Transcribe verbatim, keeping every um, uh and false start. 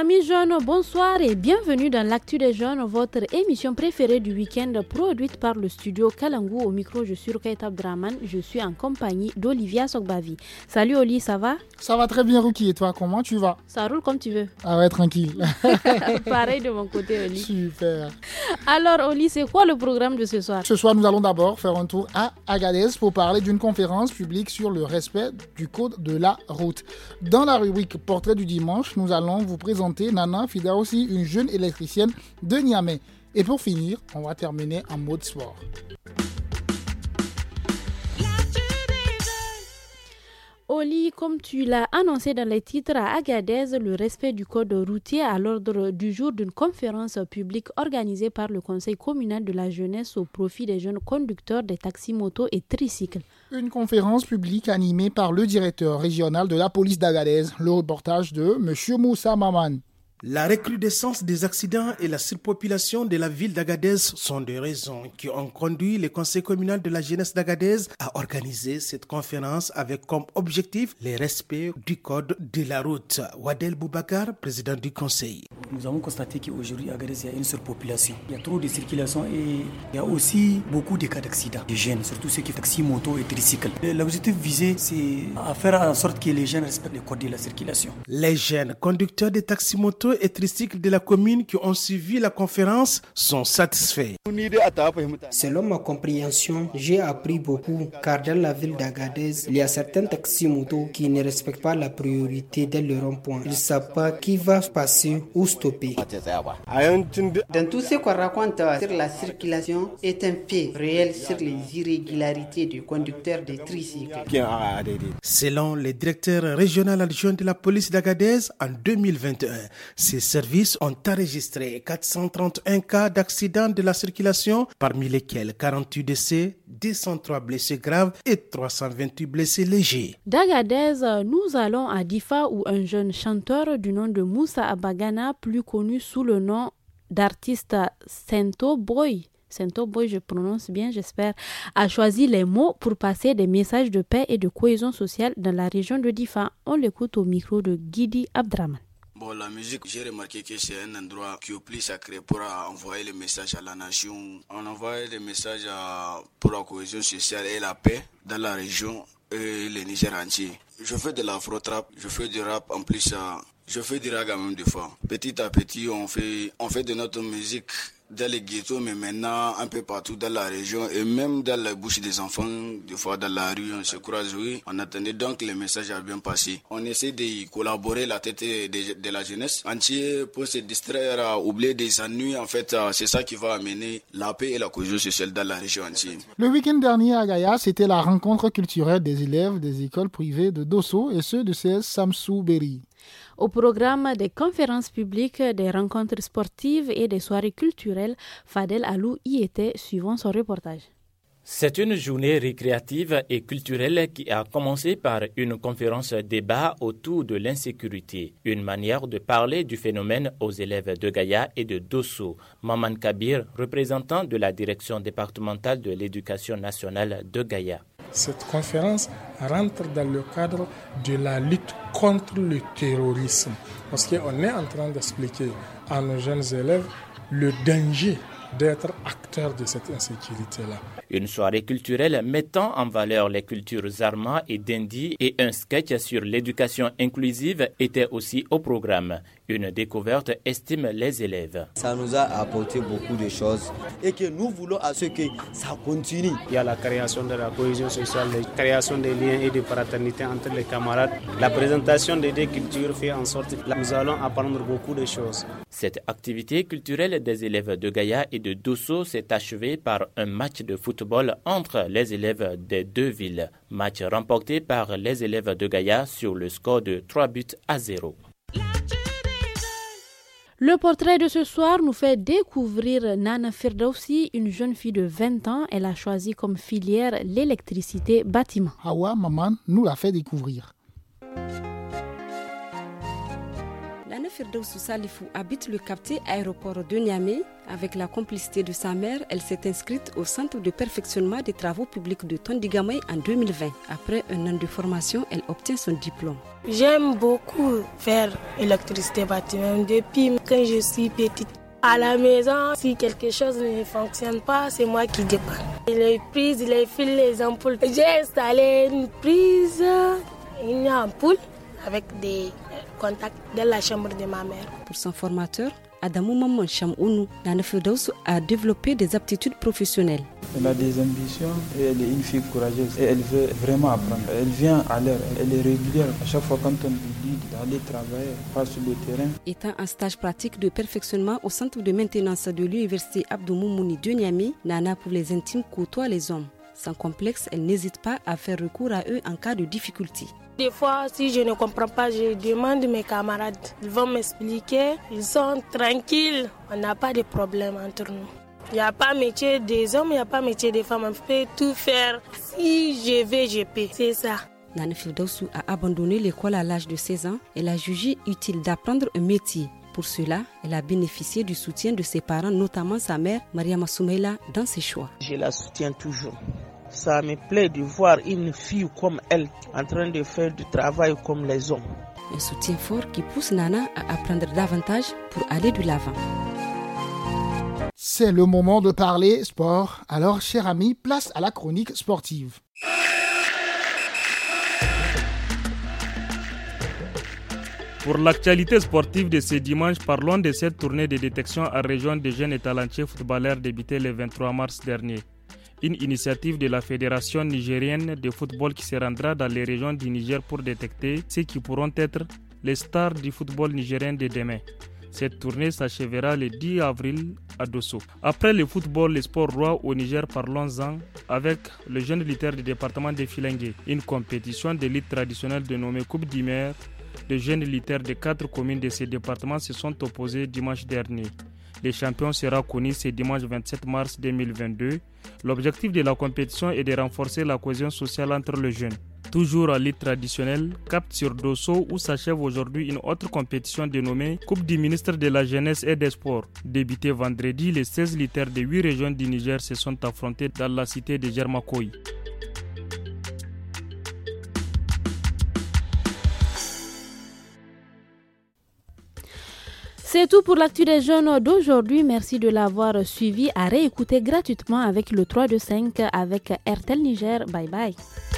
Amis jeunes, bonsoir et bienvenue dans l'Actu des jeunes, votre émission préférée du week-end produite par le studio Kalangu. Au micro, je suis Rukaita Abdraman, je suis en compagnie d'Olivia Sokbavi. Salut Oli, ça va? Ça va très bien Ruki, et toi, comment tu vas? Ça roule comme tu veux. Ah ouais, tranquille. Pareil de mon côté Oli. Super. Alors Oli, c'est quoi le programme de ce soir? Ce soir, nous allons d'abord faire un tour à Agadez pour parler d'une conférence publique sur le respect du code de la route. Dans la rubrique Portrait du dimanche, nous allons vous présenter Nana Fida, aussi une jeune électricienne de Niamey. Et pour finir, on va terminer en mode sport. Oli, comme tu l'as annoncé dans les titres, à Agadez, le respect du code routier à l'ordre du jour d'une conférence publique organisée par le Conseil communal de la jeunesse au profit des jeunes conducteurs des taxis motos et tricycles. Une conférence publique animée par le directeur régional de la police d'Agadez. Le reportage de M. Moussa Maman. La recrudescence des accidents et la surpopulation de la ville d'Agadez sont des raisons qui ont conduit le conseil communal de la jeunesse d'Agadez à organiser cette conférence avec comme objectif le respect du code de la route. Wadel Boubacar, président du conseil. Nous avons constaté qu'aujourd'hui à Agadez, il y a une surpopulation. Il y a trop de circulation et il y a aussi beaucoup de cas d'accidents. Les jeunes, surtout ceux qui font taxi, moto et tricycle. L'objectif visé, c'est à faire en sorte que les jeunes respectent le code de la circulation. Les jeunes conducteurs de taxi, moto et tricycles de la commune qui ont suivi la conférence sont satisfaits. Selon ma compréhension, j'ai appris beaucoup car dans la ville d'Agadez, il y a certains taxis-motos qui ne respectent pas la priorité dès le rond-point. Ils ne savent pas qui va passer ou stopper. Dans tout ce qu'on raconte sur la circulation est un fait réel sur les irrégularités du conducteur des tricycles. Selon le directeur régional adjoint de la police d'Agadez, en deux mille vingt et un, ces services ont enregistré quatre cent trente et un cas d'accidents de la circulation, parmi lesquels quarante-huit décès, deux cent trois blessés graves et trois cent vingt-huit blessés légers. D'Agadez, nous allons à Difa où un jeune chanteur du nom de Moussa Abagana, plus connu sous le nom d'artiste Sento Boy, Sento Boy, je prononce bien, j'espère, a choisi les mots pour passer des messages de paix et de cohésion sociale dans la région de Difa. On l'écoute au micro de Guidi Abdraman. Bon, la musique, j'ai remarqué que c'est un endroit qui est plus sacré pour envoyer les messages à la nation. On envoie des messages pour la cohésion sociale et la paix dans la région et le Niger entier. Je fais de l'afro-trap, je fais du rap, en plus, je fais du raga même des fois. Petit à petit, on fait, on fait de notre musique dans les ghettos, mais maintenant un peu partout dans la région et même dans la bouche des enfants, des fois dans la rue, on se croise, oui. On attendait donc que le message a bien passé. On essaie de collaborer la tête de, de la jeunesse entière pour se distraire, oublier des ennuis. En fait, c'est ça qui va amener la paix et la cohésion sociale dans la région entière. Le week-end dernier à Gaïa, c'était la rencontre culturelle des élèves des écoles privées de Dosso et ceux de C S Samsou Berry. Au programme des conférences publiques, des rencontres sportives et des soirées culturelles, Fadel Alou y était, suivant son reportage. C'est une journée récréative et culturelle qui a commencé par une conférence débat autour de l'insécurité, une manière de parler du phénomène aux élèves de Gaïa et de Dosso. Maman Kabir, représentant de la direction départementale de l'éducation nationale de Gaïa. Cette conférence rentre dans le cadre de la lutte contre le terrorisme, parce qu'on est en train d'expliquer à nos jeunes élèves le danger d'être acteurs de cette insécurité-là. Une soirée culturelle mettant en valeur les cultures Zarma et Dendi et un sketch sur l'éducation inclusive était aussi au programme. Une découverte, estiment les élèves. Ça nous a apporté beaucoup de choses et que nous voulons à ce que ça continue. Il y a la création de la cohésion sociale, la création des liens et de fraternité entre les camarades. La présentation des deux cultures fait en sorte que nous allons apprendre beaucoup de choses. Cette activité culturelle des élèves de Gaïa et de Dosso s'est achevée par un match de football entre les élèves des deux villes. Match remporté par les élèves de Gaïa sur le score de trois buts à zéro. Le portrait de ce soir nous fait découvrir Nana Firdausi, une jeune fille de vingt ans. Elle a choisi comme filière l'électricité bâtiment. Hawa Maman nous l'a fait découvrir. Firdaussou Salifou habite le quartier aéroport de Niamey. Avec la complicité de sa mère, elle s'est inscrite au centre de perfectionnement des travaux publics de Tondigamay en deux mille vingt. Après un an de formation, elle obtient son diplôme. J'aime beaucoup faire l'électricité bâtiment depuis quand je suis petite. À la maison, si quelque chose ne fonctionne pas, c'est moi qui dépanne. Les prises, les fils, les ampoules. J'ai installé une prise, une ampoule avec des contacts dans la chambre de ma mère. Pour son formateur, Adamou Maman Chamounou, Nana Firdaussou a développé des aptitudes professionnelles. Elle a des ambitions et elle est une fille courageuse et elle veut vraiment apprendre. Elle vient à l'heure, elle est régulière. À chaque fois quand on lui dit d'aller travailler, elle passe sur le terrain. Étant en stage pratique de perfectionnement au centre de maintenance de l'université Abdou Moumouni de Niamey, Nana pour les intimes côtoie les hommes. Sans complexe, elle n'hésite pas à faire recours à eux en cas de difficulté. Des fois, si je ne comprends pas, je demande à mes camarades. Ils vont m'expliquer. Ils sont tranquilles. On n'a pas de problème entre nous. Il n'y a pas métier des hommes, il n'y a pas métier des femmes. On peut tout faire. Si je veux, je peux. C'est ça. Nana Firdaussou a abandonné l'école à l'âge de seize ans. Elle a jugé utile d'apprendre un métier. Pour cela, elle a bénéficié du soutien de ses parents, notamment sa mère, Mariama Soumeila, dans ses choix. Je la soutiens toujours. Ça me plaît de voir une fille comme elle en train de faire du travail comme les hommes. Un soutien fort qui pousse Nana à apprendre davantage pour aller de l'avant. C'est le moment de parler sport. Alors, chers amis, place à la chronique sportive. Pour l'actualité sportive de ce dimanche, parlons de cette tournée de détection en région des jeunes et talentueux footballeurs débutée le vingt-trois mars dernier. Une initiative de la Fédération nigérienne de football qui se rendra dans les régions du Niger pour détecter ceux qui pourront être les stars du football nigérien de demain. Cette tournée s'achèvera le dix avril à Dosso. Après le football, le sport roi au Niger, parlons-en avec le jeune lutteur du département de Filengue. Une compétition de lutte traditionnelle dénommée Coupe du Maire. Les jeunes lutteurs de quatre communes de ce département se sont opposés dimanche dernier. Le champion sera connu ce dimanche vingt-sept mars deux mille vingt-deux. L'objectif de la compétition est de renforcer la cohésion sociale entre les jeunes. Toujours en lutte traditionnelle, cap sur Dosso où s'achève aujourd'hui une autre compétition dénommée Coupe du ministre de la Jeunesse et des Sports. Débutée vendredi, les seize lutteurs de huit régions du Niger se sont affrontés dans la cité de Germakoy. C'est tout pour l'actu des jeunes d'aujourd'hui. Merci de l'avoir suivi. À réécouter gratuitement avec le trois deux cinq avec R T L Niger. Bye bye.